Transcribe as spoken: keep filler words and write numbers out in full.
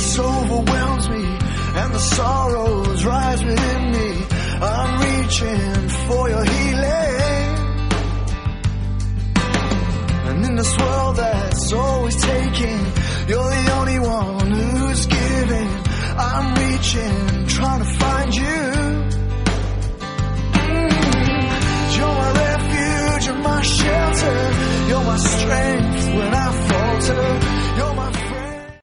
This overwhelms me, and the sorrows rise within me. I'm reaching